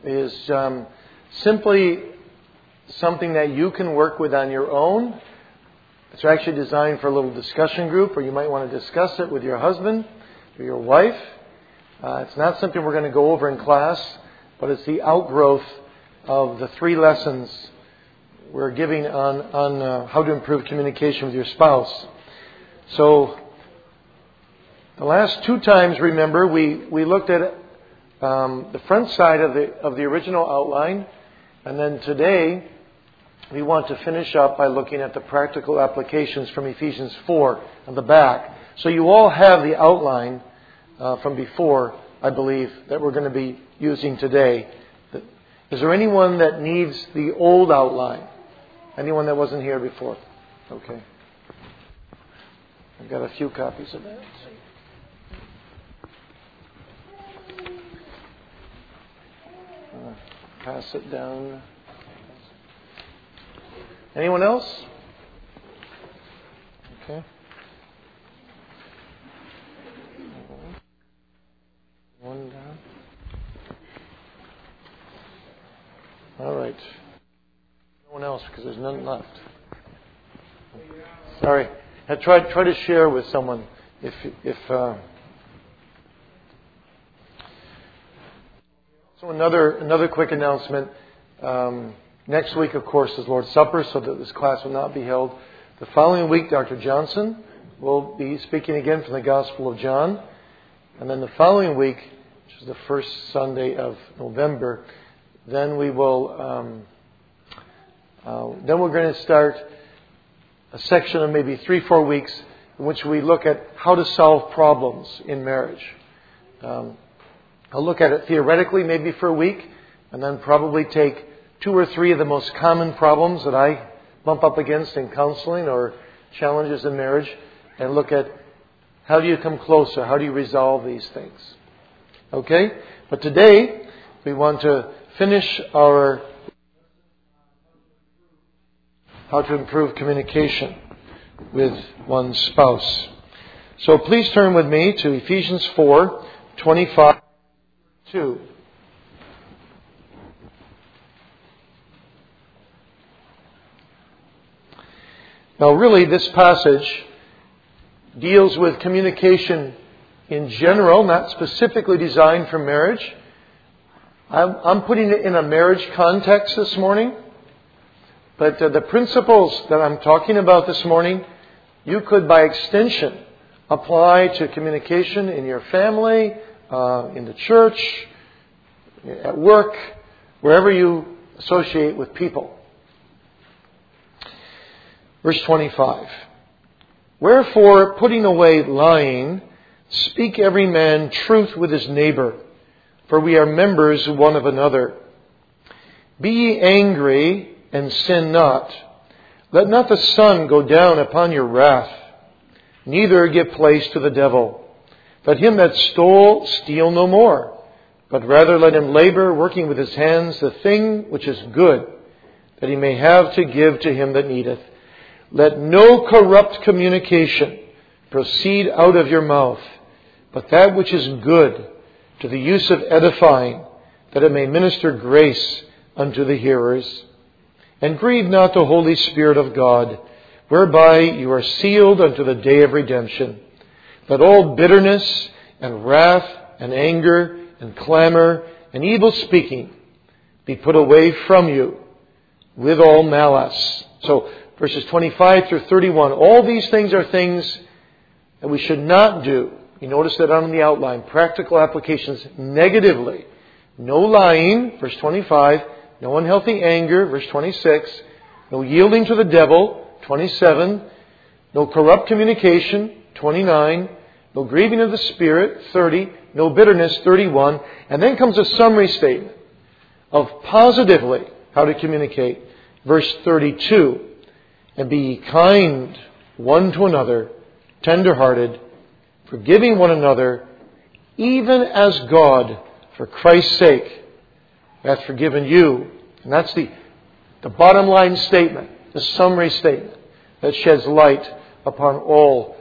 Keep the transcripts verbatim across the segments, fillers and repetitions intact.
is um, simply something that you can work with on your own. It's actually designed for a little discussion group, or you might want to discuss it with your husband or your wife. Uh, it's not something we're going to go over in class, but it's the outgrowth of the three lessons we're giving on, on uh, how to improve communication with your spouse. So, the last two times, remember, we, we looked at um, the front side of the of the original outline, and then today we want to finish up by looking at the practical applications from Ephesians four on the back. So you all have the outline uh, from before, I believe, that we're going to be using today. Is there anyone that needs the old outline? Anyone that wasn't here before? Okay. I've got a few copies of that. Uh, pass it down. Anyone else? Okay. One down. All right. No one else, because there's none left. Sorry. I try try to share with someone if if. Uh... So another another quick announcement. Um, next week, of course, is Lord's Supper, so that this class will not be held. The following week, Doctor Johnson will be speaking again from the Gospel of John, and then the following week, which is the first Sunday of November, then we will. Um, uh, then we're going to start a section of maybe three, four weeks in which we look at how to solve problems in marriage. Um, I'll look at it theoretically maybe for a week, and then probably take two or three of the most common problems that I bump up against in counseling or challenges in marriage, and look at how do you come closer, how do you resolve these things. Okay? But today, we want to finish our how to improve communication with one's spouse. So please turn with me to Ephesians four, twenty-five, two. Now really, this passage deals with communication in general, not specifically designed for marriage. I'm, I'm putting it in a marriage context this morning. But uh, the principles that I'm talking about this morning, you could, by extension, apply to communication in your family, uh, in the church, at work, wherever you associate with people. Verse twenty-five. Wherefore, putting away lying, speak every man truth with his neighbor, for we are members one of another. Be ye angry, and sin not. Let not the sun go down upon your wrath, neither give place to the devil. Let him that stole steal no more, but rather let him labor, working with his hands the thing which is good, that he may have to give to him that needeth. Let no corrupt communication proceed out of your mouth, but that which is good, to the use of edifying, that it may minister grace unto the hearers. And grieve not the Holy Spirit of God, whereby you are sealed unto the day of redemption. Let all bitterness and wrath and anger and clamor and evil speaking be put away from you with all malice. So verses twenty-five through thirty-one, all these things are things that we should not do. You notice that on the outline, practical applications negatively. No lying, verse twenty-five. No unhealthy anger, verse twenty-six. No yielding to the devil, twenty-seven. No corrupt communication, twenty-nine. No grieving of the Spirit, thirty. No bitterness, thirty-one. And then comes a summary statement of positively how to communicate. Verse thirty-two. And be ye kind one to another, tender-hearted, forgiving one another, even as God, for Christ's sake, hath forgiven you. And that's the, the bottom line statement, the summary statement that sheds light upon all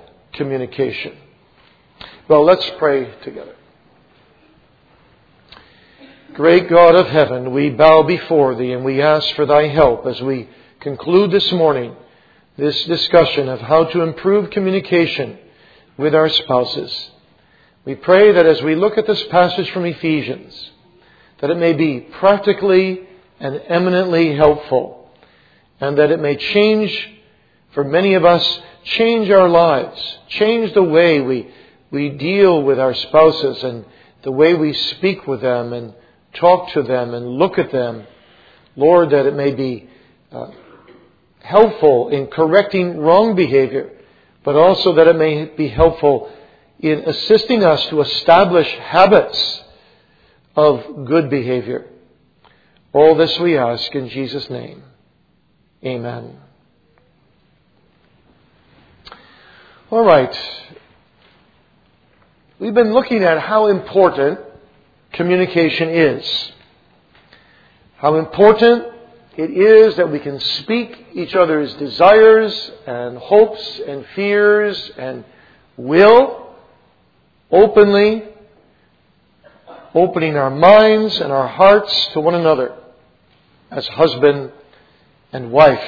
communication. Well, let's pray together. Great God of heaven, we bow before Thee and we ask for Thy help as we conclude this morning this discussion of how to improve communication with our spouses. We pray that as we look at this passage from Ephesians, that it may be practically and eminently helpful, and that it may change, for many of us, change our lives, change the way we, we deal with our spouses and the way we speak with them and talk to them and look at them. Lord, that it may be uh, helpful in correcting wrong behavior, but also that it may be helpful in assisting us to establish habits of good behavior. All this we ask in Jesus' name. Amen. All right. We've been looking at how important communication is. How important it is that we can speak each other's desires and hopes and fears and will openly, opening our minds and our hearts to one another as husband and wife.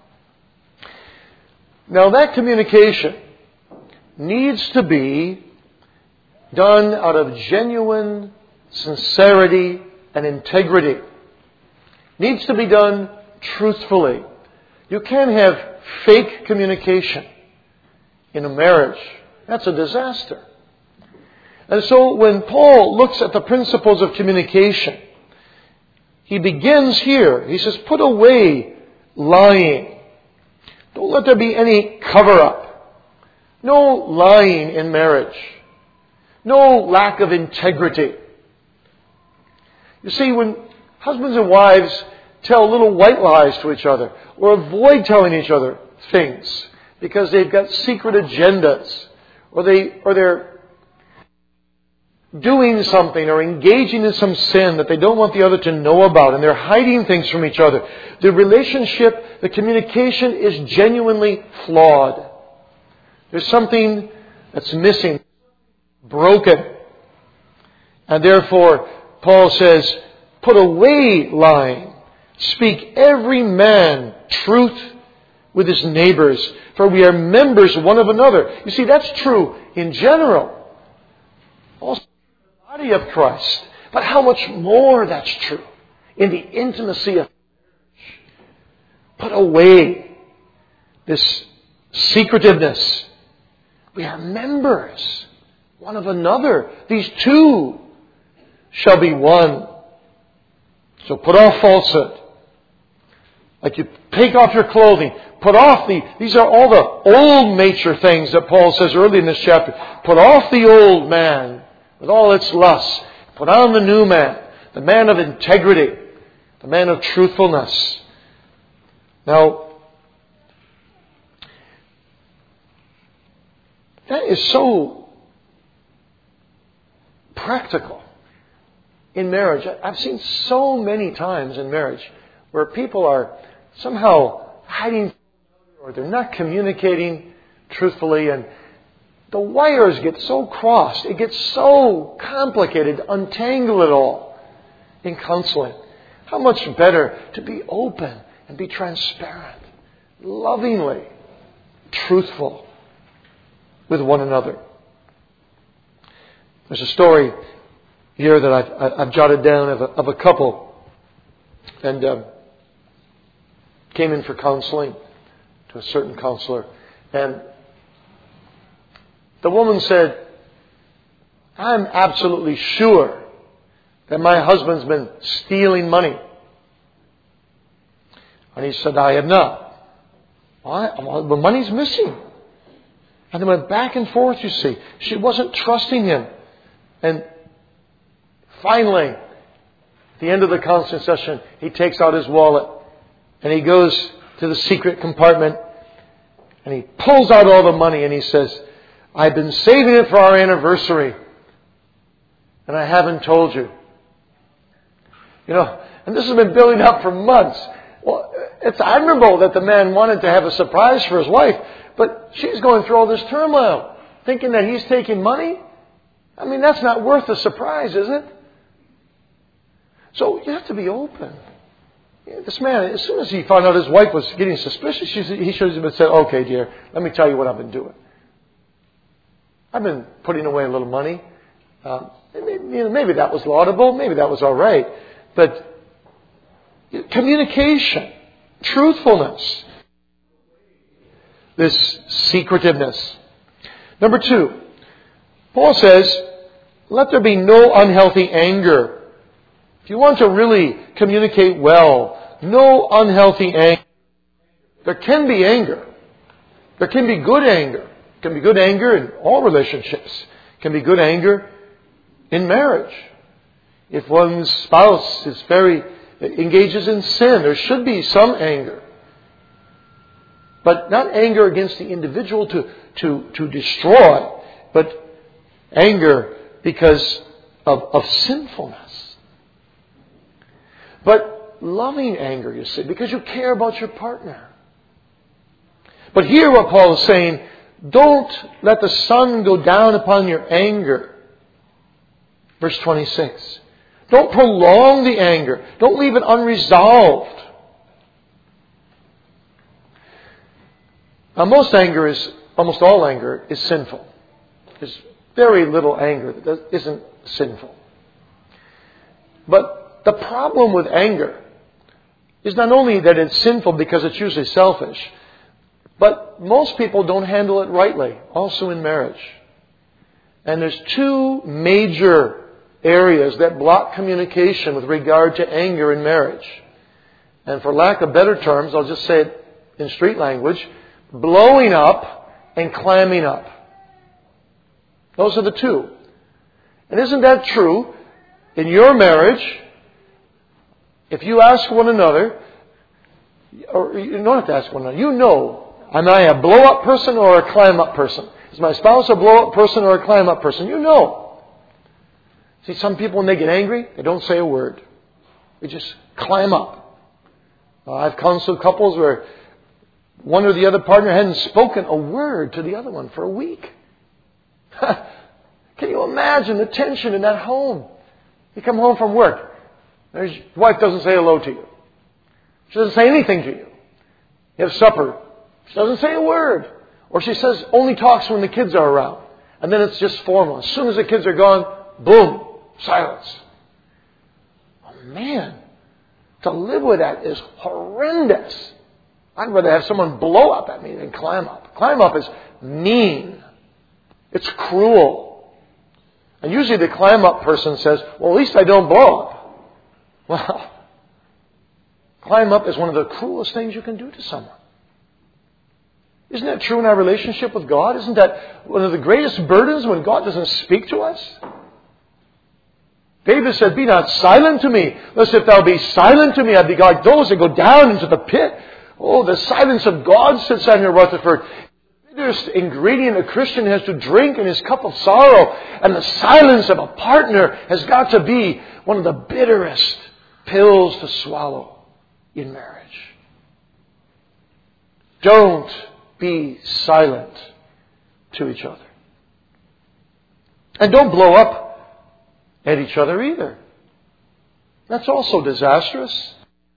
Now that communication needs to be done out of genuine sincerity and integrity. Needs to be done truthfully. You can't have fake communication in a marriage. That's a disaster. And so when Paul looks at the principles of communication, he begins here. He says, put away lying. Don't let there be any cover-up. No lying in marriage. No lack of integrity. You see, when husbands and wives tell little white lies to each other or avoid telling each other things because they've got secret agendas or they or they're doing something or engaging in some sin that they don't want the other to know about and they're hiding things from each other, the relationship, the communication is genuinely flawed. There's something that's missing, broken. And therefore, Paul says, put away lying. Speak every man truth with his neighbors, for we are members one of another. You see, that's true in general. Also in the body of Christ. But how much more that's true in the intimacy of marriage. Put away this secretiveness. We are members one of another. These two shall be one. So put off falsehood. Like you take off your clothing. Put off the... These are all the old nature things that Paul says early in this chapter. Put off the old man with all its lusts. Put on the new man. The man of integrity. The man of truthfulness. Now, that is so practical in marriage. I've seen so many times in marriage where people are somehow hiding or they're not communicating truthfully and the wires get so crossed. It gets so complicated to untangle it all in counseling. How much better to be open and be transparent, lovingly, truthful with one another. There's a story here that I've, I've jotted down of a, of a couple and um, came in for counseling to a certain counselor. And the woman said, I'm absolutely sure that my husband's been stealing money. And he said, I have not. Why? Well, the money's missing. And they went back and forth, you see. She wasn't trusting him. And finally, at the end of the counseling session, he takes out his wallet and he goes to the secret compartment and he pulls out all the money and he says, I've been saving it for our anniversary and I haven't told you. You know, and this has been building up for months. Well, it's admirable that the man wanted to have a surprise for his wife, but she's going through all this turmoil, thinking that he's taking money. I mean, that's not worth the surprise, is it? So you have to be open. This man, as soon as he found out his wife was getting suspicious, he should have said, okay, dear, let me tell you what I've been doing. I've been putting away a little money. Um, maybe, you know, maybe that was laudable. Maybe that was all right. But communication, truthfulness, this secretiveness. Number two, Paul says, let there be no unhealthy anger. If you want to really communicate well, no unhealthy anger. There can be anger. There can be good anger. It can be good anger in all relationships. It can be good anger in marriage. If one's spouse is very engages in sin, there should be some anger. But not anger against the individual to, to, to destroy, but anger because of, of sinfulness. But loving anger, you see, because you care about your partner. But here what Paul is saying, don't let the sun go down upon your anger. Verse twenty-six. Don't prolong the anger. Don't leave it unresolved. Now, most anger is, almost all anger is sinful. There's very little anger that isn't sinful. But the problem with anger is not only that it's sinful because it's usually selfish, but most people don't handle it rightly, also in marriage. And there's two major areas that block communication with regard to anger in marriage. And for lack of better terms, I'll just say it in street language, blowing up and clamming up. Those are the two. And isn't that true? In your marriage, if you ask one another, or you don't have to ask one another, you know, am I a blow-up person or a climb-up person? Is my spouse a blow-up person or a climb-up person? You know. See, some people, when they get angry, they don't say a word. They just climb up. Uh, I've counseled couples where one or the other partner hadn't spoken a word to the other one for a week. Can you imagine the tension in that home? You come home from work. Your wife doesn't say hello to you. She doesn't say anything to you. You have supper. She doesn't say a word. Or she says, only talks when the kids are around. And then it's just formal. As soon as the kids are gone, boom, silence. Oh man, to live with that is horrendous. I'd rather have someone blow up at me than climb up. Climb up is mean. It's cruel. And usually the climb up person says, well, at least I don't blow up. Well, climb up is one of the cruelest things you can do to someone. Isn't that true in our relationship with God? Isn't that one of the greatest burdens when God doesn't speak to us? David said, be not silent to me. Lest if thou be silent to me, I'd be like those that go down into the pit. Oh, the silence of God, said Samuel Rutherford. The bitterest ingredient a Christian has to drink in his cup of sorrow. And the silence of a partner has got to be one of the bitterest pills to swallow in marriage. Don't be silent to each other. And don't blow up at each other either. That's also disastrous.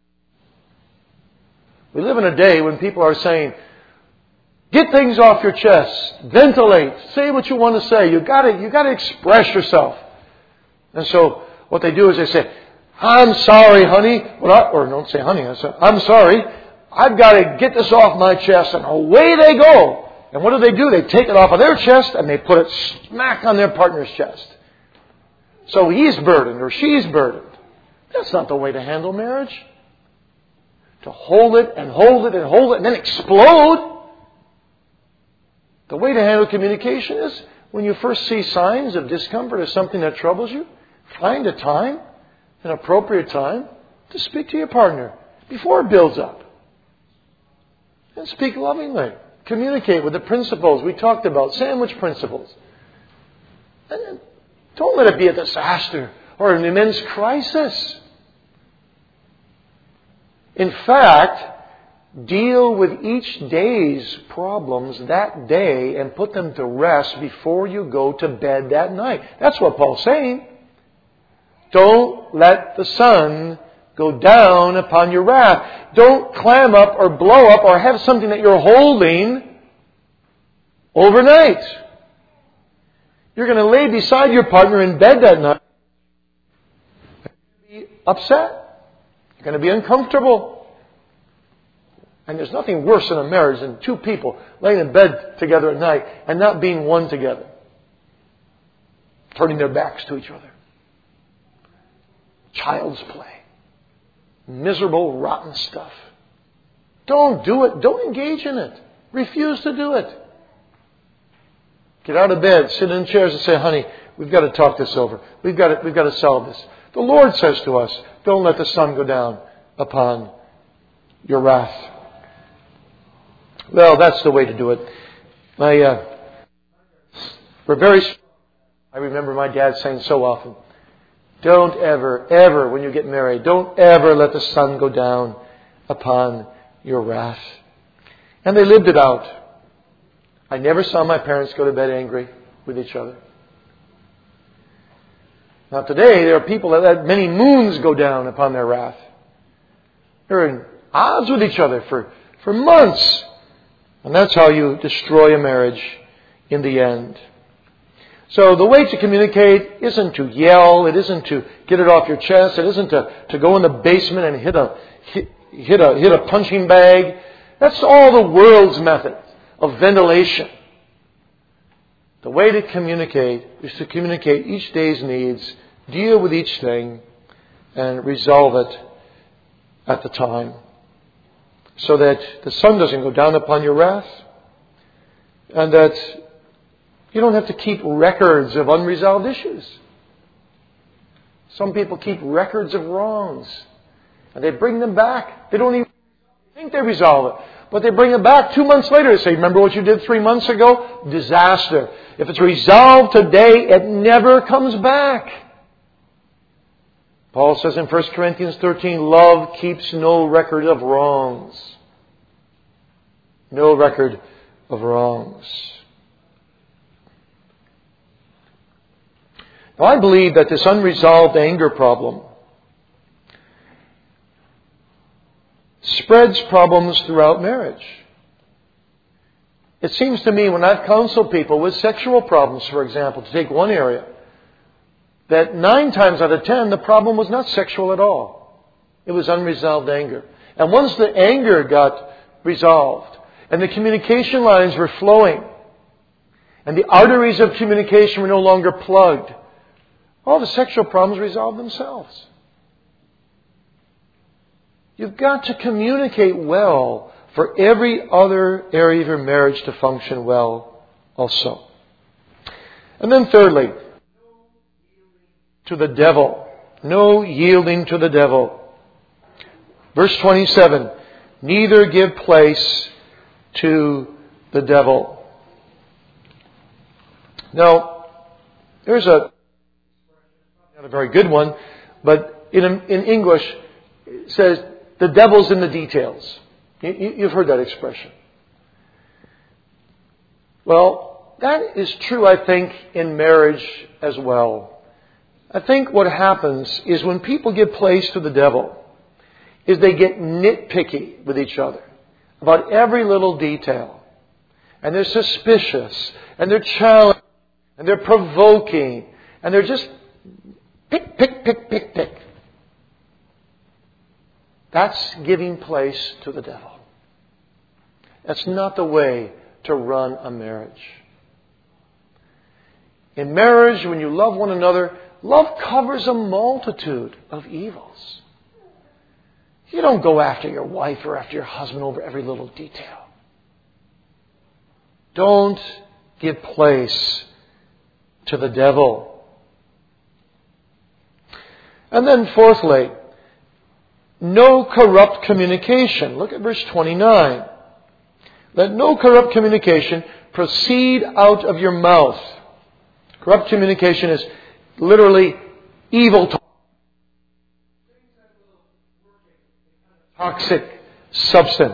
We live in a day when people are saying, get things off your chest, ventilate, say what you want to say. You got to, you got to express yourself. And so what they do is they say, I'm sorry, honey. Well, I, or don't say honey. I say, I'm sorry. I've got to get this off my chest. And away they go. And what do they do? They take it off of their chest and they put it smack on their partner's chest. So he's burdened or she's burdened. That's not the way to handle marriage. To hold it and hold it and hold it and then explode. The way to handle communication is when you first see signs of discomfort or something that troubles you, find a time, an appropriate time, to speak to your partner before it builds up. And speak lovingly. Communicate with the principles we talked about, sandwich principles. And don't let it be a disaster or an immense crisis. In fact, deal with each day's problems that day and put them to rest before you go to bed that night. That's what Paul's saying. Don't let the sun go down upon your wrath. Don't clam up or blow up or have something that you're holding overnight. You're going to lay beside your partner in bed that night. You're going to be upset. You're going to be uncomfortable. And there's nothing worse in a marriage than two people laying in bed together at night and not being one together. Turning their backs to each other. Child's play. Miserable, rotten stuff. Don't do it. Don't engage in it. Refuse to do it. Get out of bed, sit in chairs and say, honey, we've got to talk this over. We've got to, we've got to solve this. The Lord says to us, don't let the sun go down upon your wrath. Well, that's the way to do it. My, uh, we're very, I remember my dad saying so often, don't ever, ever, when you get married, don't ever let the sun go down upon your wrath. And they lived it out. I never saw my parents go to bed angry with each other. Now today, there are people that let many moons go down upon their wrath. They're in odds with each other for, for months. And that's how you destroy a marriage in the end. So the way to communicate isn't to yell, it isn't to get it off your chest, it isn't to, to go in the basement and hit a hit, hit a hit a punching bag. That's all the world's method of ventilation. The way to communicate is to communicate each day's needs, deal with each thing, and resolve it at the time. So that the sun doesn't go down upon your wrath. And that you don't have to keep records of unresolved issues. Some people keep records of wrongs. And they bring them back. They don't even think they resolve it. But they bring it back two months later. They say, remember what you did three months ago? Disaster. If it's resolved today, it never comes back. Paul says in First Corinthians thirteen, love keeps no record of wrongs. No record of wrongs. Now, I believe that this unresolved anger problem spreads problems throughout marriage. It seems to me when I've counseled people with sexual problems, for example, to take one area, that nine times out of ten, the problem was not sexual at all. It was unresolved anger. And once the anger got resolved, and the communication lines were flowing, and the arteries of communication were no longer plugged, all the sexual problems resolved themselves. You've got to communicate well for every other area of your marriage to function well also. And then thirdly, to the devil. No yielding to the devil. Verse twenty-seven, neither give place to the devil. Now, there's a, not a very good one, but in, in English, it says, the devil's in the details. You, you've heard that expression. Well, that is true, I think, in marriage as well. I think what happens is when people give place to the devil, is they get nitpicky with each other about every little detail. And they're suspicious, and they're challenging, and they're provoking, and they're just pick, pick, pick, pick, pick. That's giving place to the devil. That's not the way to run a marriage. In marriage, when you love one another, love covers a multitude of evils. You don't go after your wife or after your husband over every little detail. Don't give place to the devil. And then fourthly, no corrupt communication. Look at verse twenty-nine. Let no corrupt communication proceed out of your mouth. Corrupt communication is literally evil talk. Toxic substance.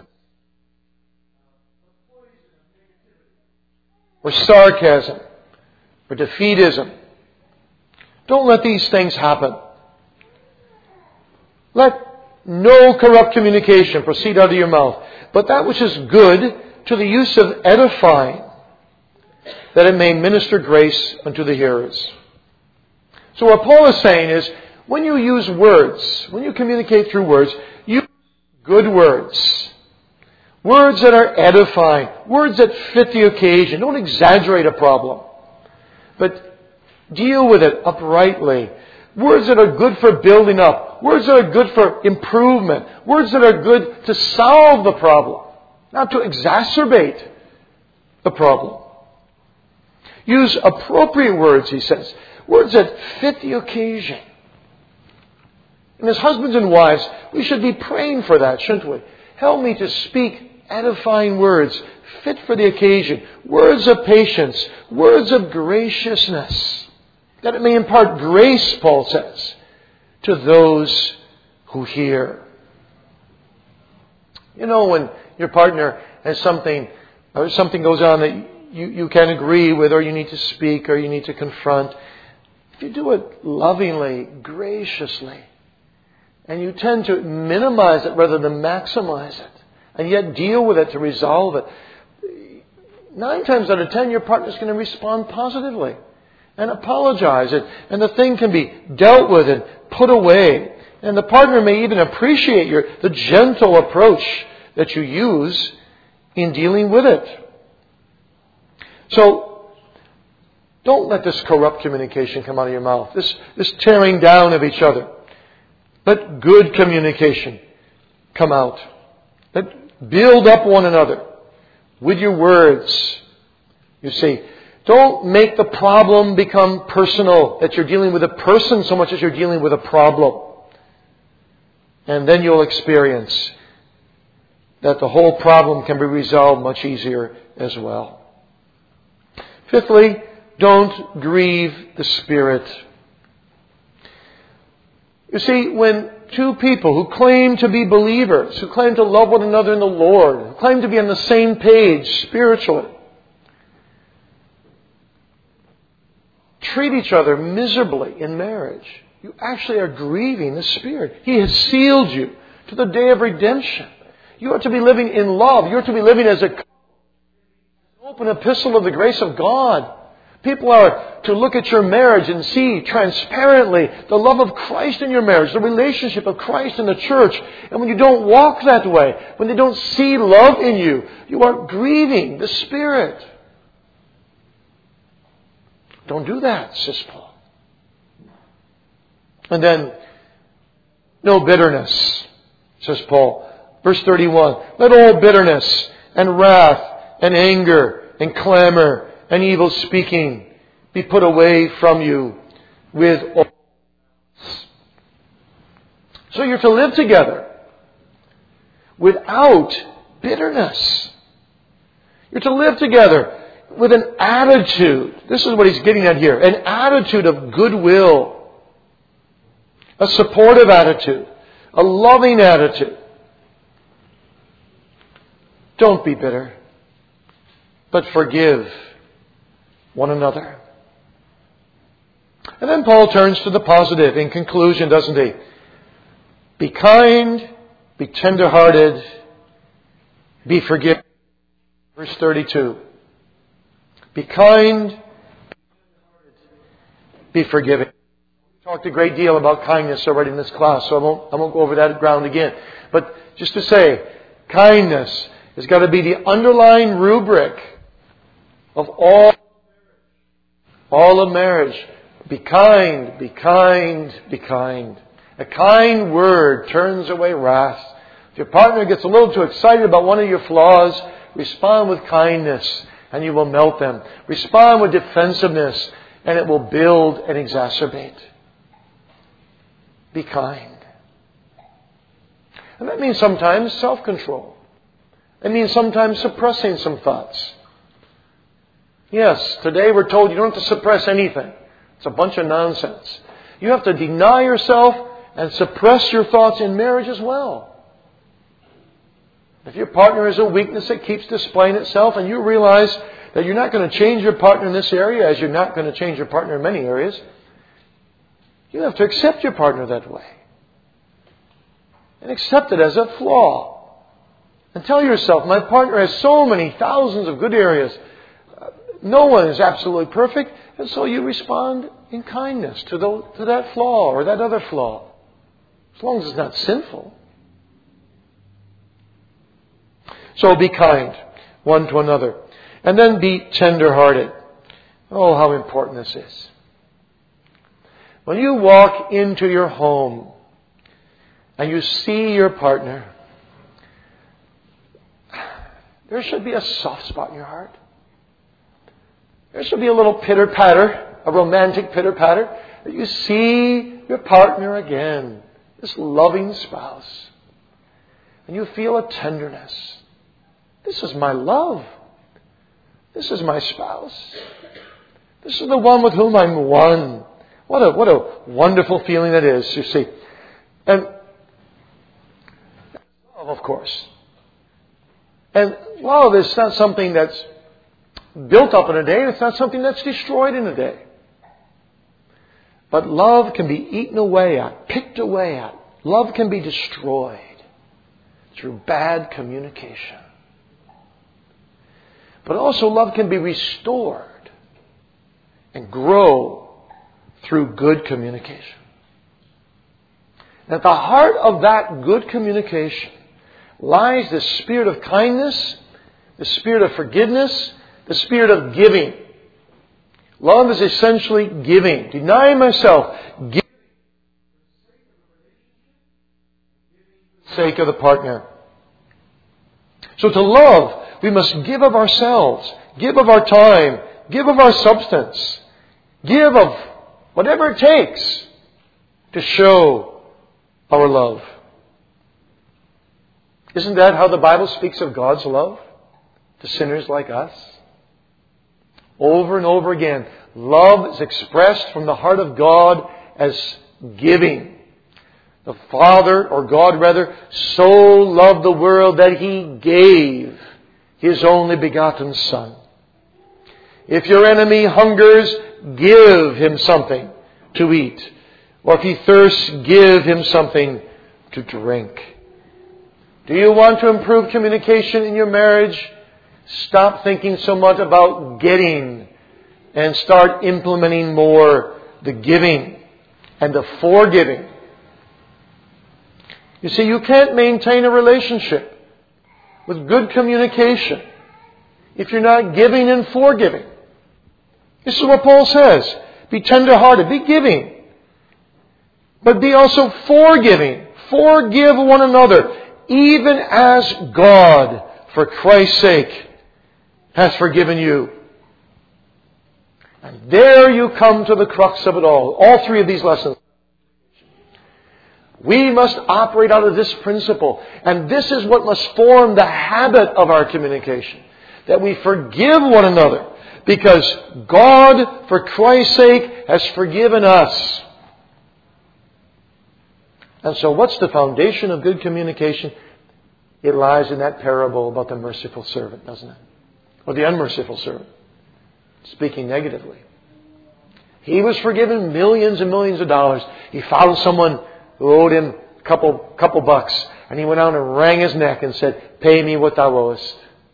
Or sarcasm. Or defeatism. Don't let these things happen Let no corrupt communication proceed out of your mouth, but that which is good to the use of edifying, that it may minister grace unto the hearers. So what Paul is saying is, when you use words, when you communicate through words, use good words. Words that are edifying. Words that fit the occasion. Don't exaggerate a problem. But deal with it uprightly. Words that are good for building up. Words that are good for improvement. Words that are good to solve the problem. Not to exacerbate the problem. Use appropriate words, he says. Words that fit the occasion. And as husbands and wives, we should be praying for that, shouldn't we? Help me to speak edifying words, fit for the occasion. Words of patience. Words of graciousness. That it may impart grace, Paul says, to those who hear. You know, when your partner has something, or something goes on that you, you can't agree with, or you need to speak, or you need to confront, if you do it lovingly, graciously, and you tend to minimize it rather than maximize it, and yet deal with it to resolve it, nine times out of ten, your partner's going to respond positively and apologize. And, and the thing can be dealt with and put away. And the partner may even appreciate your the gentle approach that you use in dealing with it. So, don't let this corrupt communication come out of your mouth. This, this tearing down of each other. Let good communication come out. Let build up one another with your words. You see, don't make the problem become personal, that you're dealing with a person so much as you're dealing with a problem. And then you'll experience that the whole problem can be resolved much easier as well. Fifthly, don't grieve the Spirit. You see, when two people who claim to be believers, who claim to love one another in the Lord, who claim to be on the same page spiritually, treat each other miserably in marriage, you actually are grieving the Spirit. He has sealed you to the day of redemption. You are to be living in love. You are to be living as a open epistle of the grace of God. People are to look at your marriage and see transparently the love of Christ in your marriage, the relationship of Christ in the church. And when you don't walk that way, when they don't see love in you, you are grieving the Spirit. Don't do that, says Paul. And then, no bitterness, says Paul. Verse thirty-one, let all bitterness and wrath and anger and clamor and evil speaking be put away from you with all. So you're to live together without bitterness. You're to live together with an attitude. This is what he's getting at here. An attitude of goodwill. A supportive attitude. A loving attitude. Don't be bitter, but forgive one another. And then Paul turns to the positive in conclusion, doesn't he? Be kind, be tender-hearted, be forgiving. Verse thirty-two. Be kind, be forgiving. We talked a great deal about kindness already in this class, so I won't, I won't go over that ground again. But just to say, kindness has got to be the underlying rubric of all, all of marriage. Be kind, be kind, be kind. A kind word turns away wrath. If your partner gets a little too excited about one of your flaws, respond with kindness and you will melt them. Respond with defensiveness and it will build and exacerbate. Be kind. And that means sometimes self-control. It means sometimes suppressing some thoughts. Yes, today we're told you don't have to suppress anything. It's a bunch of nonsense. You have to deny yourself and suppress your thoughts in marriage as well. If your partner has a weakness that keeps displaying itself and you realize that you're not going to change your partner in this area as you're not going to change your partner in many areas, you have to accept your partner that way. and accept it as a flaw. And tell yourself, my partner has so many thousands of good areas. No one is absolutely perfect. And so you respond in kindness to, the, to that flaw or that other flaw. As long as it's not sinful. So be kind one to another. And then be tender-hearted. Oh, how important this is. When you walk into your home and you see your partner, there should be a soft spot in your heart. There should be a little pitter-patter, a romantic pitter-patter, that you see your partner again, this loving spouse. And you feel a tenderness. This is my love. This is my spouse. This is the one with whom I'm one. What a, what a wonderful feeling that is, you see. And love, of course. And love is not something that's built up in a day, and it's not something that's destroyed in a day. But love can be eaten away at, picked away at. Love can be destroyed through bad communication. But also love can be restored and grow through good communication. And at the heart of that good communication lies the spirit of kindness, the spirit of forgiveness, the spirit of giving. Love is essentially giving. Denying myself. Giving for the sake of the partner. So to love, we must give of ourselves. Give of our time. Give of our substance. Give of whatever it takes to show our love. Isn't that how the Bible speaks of God's love to sinners like us? Over and over again, love is expressed from the heart of God as giving. The Father, or God rather, so loved the world that He gave His only begotten Son. If your enemy hungers, give him something to eat. Or if he thirsts, give him something to drink. Do you want to improve communication in your marriage? Stop thinking so much about getting and start implementing more the giving and the forgiving. You see, you can't maintain a relationship with good communication if you're not giving and forgiving. This is what Paul says. Be tender-hearted. Be giving. But be also forgiving. Forgive one another, even as God, for Christ's sake, has forgiven you. And there you come to the crux of it all. All three of these lessons. We must operate out of this principle. And this is what must form the habit of our communication. That we forgive one another. Because God, for Christ's sake, has forgiven us. And so what's the foundation of good communication? It lies in that parable about the merciful servant, doesn't it? Or the unmerciful servant. Speaking negatively. He was forgiven millions and millions of dollars. He found someone who owed him a couple, couple bucks. And he went out and wrung his neck and said, pay me what thou owest.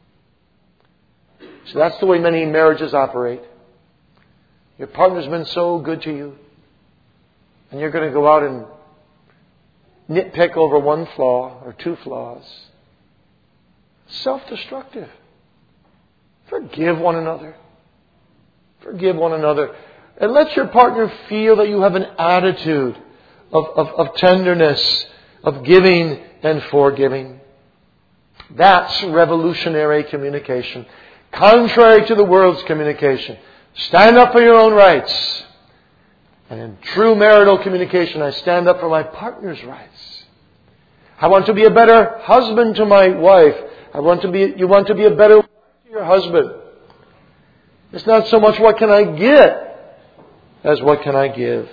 So that's the way many marriages operate. Your partner's been so good to you. And you're going to go out and nitpick over one flaw or two flaws. Self-destructive. Forgive one another. Forgive one another. And let your partner feel that you have an attitude of, of, of tenderness, of giving and forgiving. That's revolutionary communication. Contrary to the world's communication. Stand up for your own rights. And in true marital communication, I stand up for my partner's rights. I want to be a better husband to my wife. I want to be, you want to be a better wife to your husband. It's not so much what can I get as what can I give.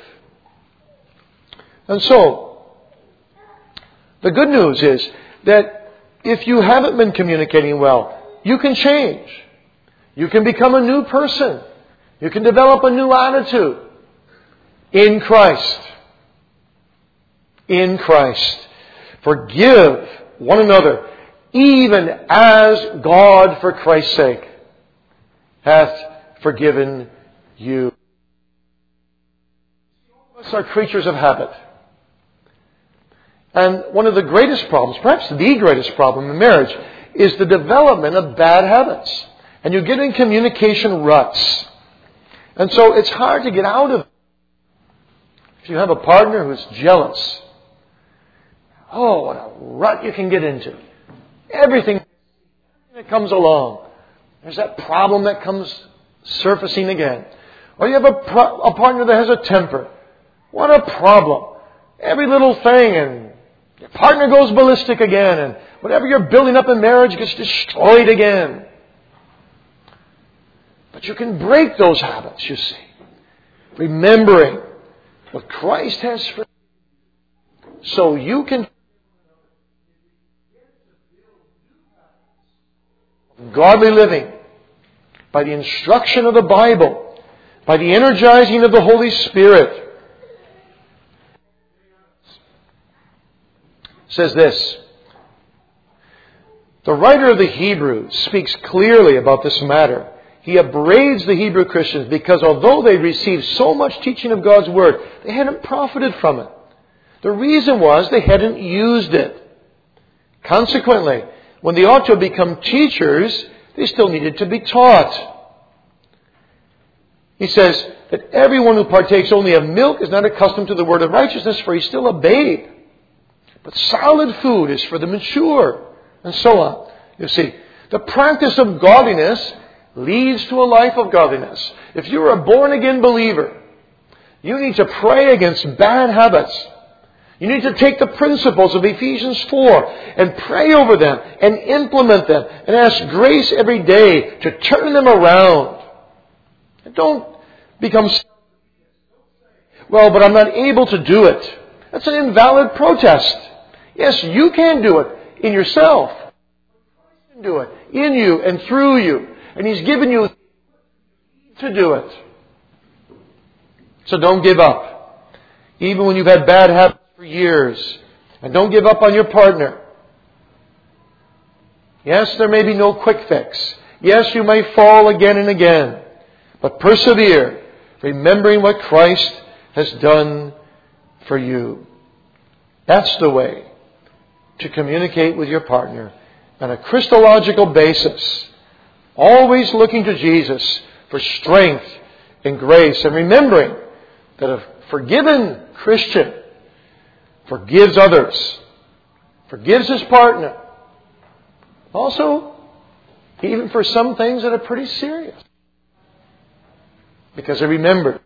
And so, the good news is that if you haven't been communicating well, you can change. You can become a new person. You can develop a new attitude in Christ. In Christ. Forgive one another, even as God, for Christ's sake, hath forgiven you. All of us are creatures of habit. And one of the greatest problems, perhaps the greatest problem in marriage, is the development of bad habits. And you get in communication ruts. And so it's hard to get out of it. If you have a partner who's jealous, oh, what a rut you can get into. Everything that comes along. There's that problem that comes surfacing again. Or you have a, pro- a partner that has a temper. What a problem. Every little thing, and your partner goes ballistic again, and whatever you're building up in marriage gets destroyed again. But you can break those habits, you see. Remembering what Christ has for you. So you can godly living by the instruction of the Bible, by the energizing of the Holy Spirit. It says this. The writer of the Hebrews speaks clearly about this matter. He upbraids the Hebrew Christians because although they received so much teaching of God's Word, they hadn't profited from it. The reason was they hadn't used it. Consequently, when they ought to have become teachers, they still needed to be taught. He says that everyone who partakes only of milk is not accustomed to the word of righteousness, for he's still a babe. But solid food is for the mature, and so on. You see, the practice of godliness leads to a life of godliness. If you're a born-again believer, you need to pray against bad habits. You need to take the principles of Ephesians four and pray over them and implement them and ask grace every day to turn them around. And don't become, well, but I'm not able to do it. That's an invalid protest. Yes, you can do it in yourself. You can do it in you and through you. And He's given you to do it. So don't give up. Even when you've had bad habits for years. And don't give up on your partner. Yes, there may be no quick fix. Yes, you may fall again and again. But persevere, remembering what Christ has done for you. That's the way to communicate with your partner on a Christological basis. Always looking to Jesus for strength and grace. And remembering that a forgiven Christian forgives others, forgives his partner. Also, even for some things that are pretty serious. Because he remembered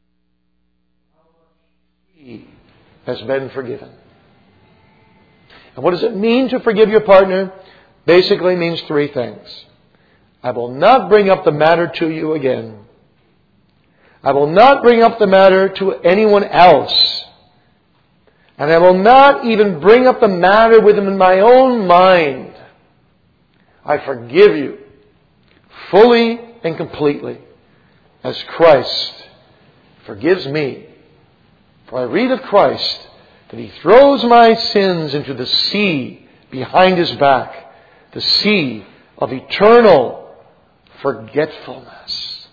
he has been forgiven. And what does it mean to forgive your partner? Basically means three things. I will not bring up the matter to you again. I will not bring up the matter to anyone else. And I will not even bring up the matter with him in my own mind. I forgive you fully and completely as Christ forgives me. For I read of Christ that He throws my sins into the sea behind His back, the sea of eternal forgetfulness.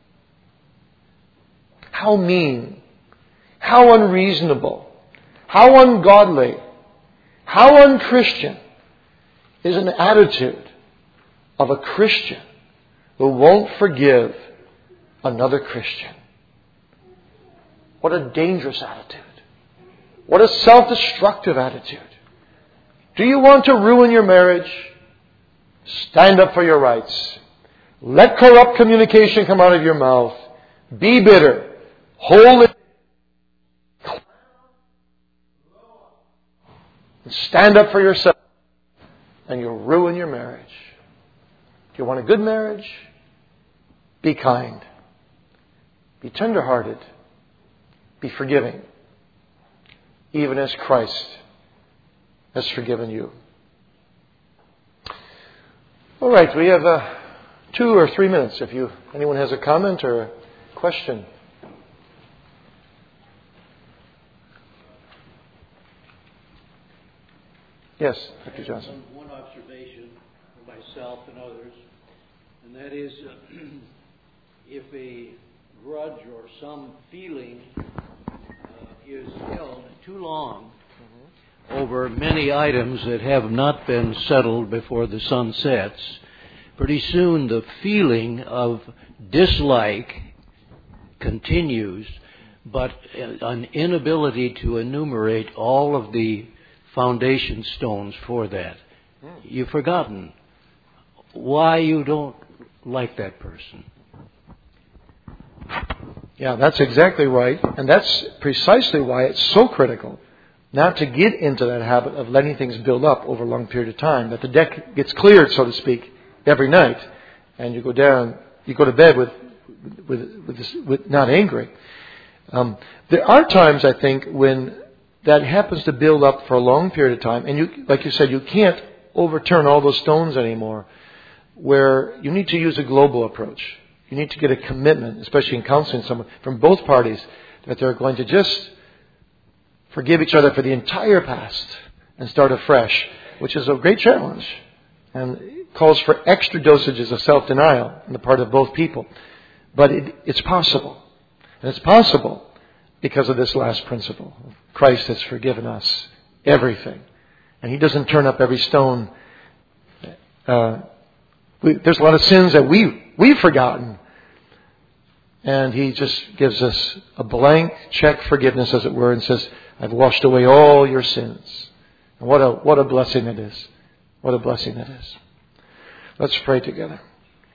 How mean, how unreasonable, how ungodly, how unchristian is an attitude of a Christian who won't forgive another Christian. What a dangerous attitude. What a self-destructive attitude. Do you want to ruin your marriage? Stand up for your rights. Let corrupt communication come out of your mouth. Be bitter. Hold it. Stand up for yourself. And you'll ruin your marriage. If you want a good marriage, be kind. Be tender-hearted. Be forgiving. Even as Christ has forgiven you. All right, we have uh, two or three minutes if you anyone has a comment or a question. Yes, Doctor Johnson. One, one observation for myself and others, and that is uh, if a grudge or some feeling uh, is held too long mm-hmm. over many items that have not been settled before the sun sets, pretty soon the feeling of dislike continues, but an inability to enumerate all of the foundation stones for that. Mm. You've forgotten why you don't like that person. Yeah, that's exactly right. And that's precisely why it's so critical not to get into that habit of letting things build up over a long period of time, that the deck gets cleared, so to speak, every night, and you go down, you go to bed with with with, this, with not angry. Um, there are times, I think, when that happens to build up for a long period of time, and you, like you said, you can't overturn all those stones anymore, where you need to use a global approach. You need to get a commitment, especially in counseling someone, from both parties, that they're going to just forgive each other for the entire past and start afresh, which is a great challenge and calls for extra dosages of self-denial on the part of both people. But it, it's possible. And it's possible because of this last principle. Christ has forgiven us everything. And He doesn't turn up every stone. Uh, we, there's a lot of sins that we, we've forgotten. And He just gives us a blank check forgiveness, as it were, and says, I've washed away all your sins. And what a, what a blessing it is. What a blessing it is. Let's pray together.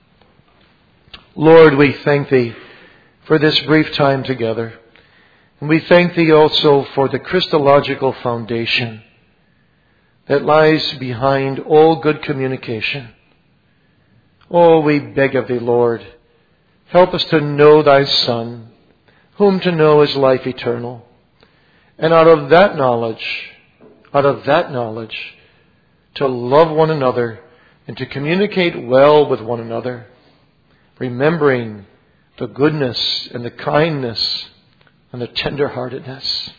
Lord, we thank Thee for this brief time together. And we thank Thee also for the Christological foundation that lies behind all good communication. Oh, we beg of Thee, Lord, help us to know Thy Son, whom to know is life eternal. And out of that knowledge, out of that knowledge, to love one another and to communicate well with one another, remembering the goodness and the kindness and the tenderheartedness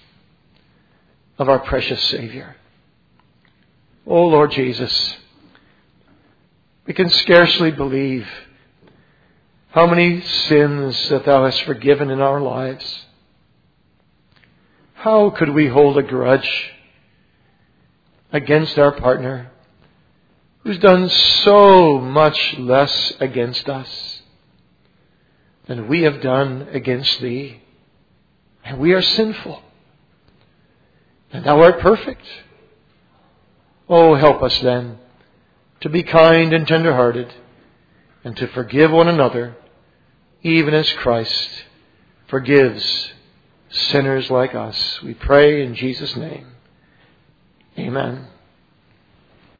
of our precious Savior. Oh, Lord Jesus, we can scarcely believe how many sins that Thou hast forgiven in our lives. How could we hold a grudge against our partner who's done so much less against us than we have done against Thee? And we are sinful. And Thou art perfect. Oh, help us then to be kind and tender-hearted and to forgive one another, even as Christ forgives sinners like us. We pray in Jesus' name. Amen.